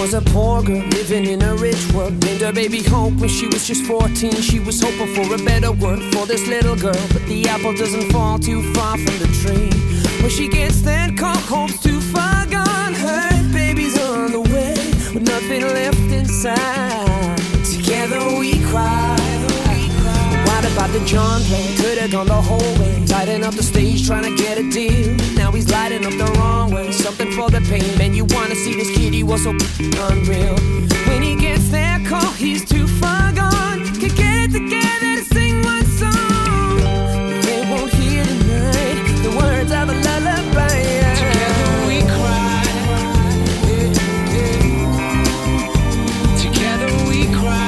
was a poor girl living in a rich world. Named her baby Hope when she was just 14. She was hoping for a better world for this little girl, but the apple doesn't fall too far from the tree. When she gets that call, Hope's too far gone. Her baby's on the way with nothing left inside. Together we cry. What about the John play? Could've gone the whole way, lighting up the stage trying to get a deal. Now he's lighting up the wrong way, something for the pain. Man, you wanna see this kid, he was so unreal. When he gets that call, he's too far gone. Can't get it together to sing one song. They won't hear tonight the words of a lullaby. Together we cry. Together we cry.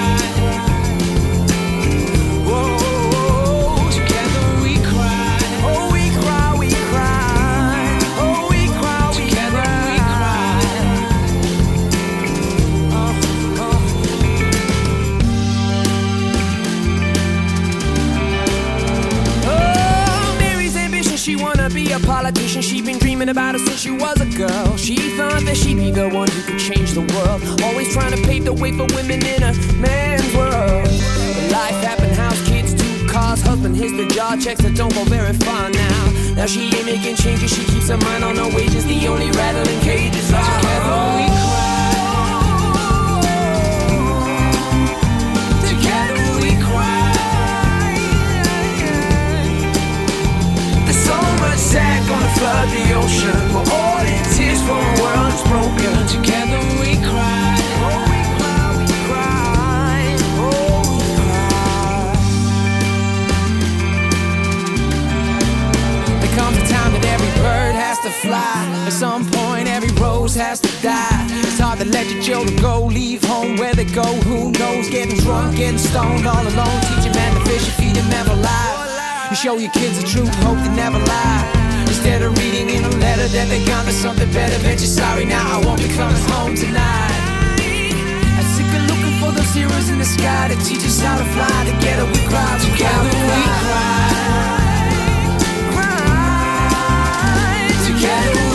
She wanna be a politician, she been dreaming about it since she was a girl. She thought that she'd be the one who could change the world, always trying to pave the way for women in a man's world. But life happened, house, kids, 2 cars, husband hits the job, checks that don't go very far now. Now she ain't making changes, she keeps her mind on her wages, the only rattling cages are together we cry. Together we cry. Sad gonna flood the ocean. We're all in tears for a world that's broken. Together we cry. Oh, we cry, we cry. Oh, we cry. There comes a time that every bird has to fly. At some point every rose has to die. It's hard to let your children go, leave home where they go. Who knows, getting drunk, getting stoned all alone. Teach a man to fish and feed him never lie. You show your kids the truth, hope they never lie. Instead of reading in a letter that they got to something better, bet you're sorry now, I won't be coming home tonight. I'm sick of looking for those heroes in the sky to teach us how to fly. Together we cry, together we cry. Together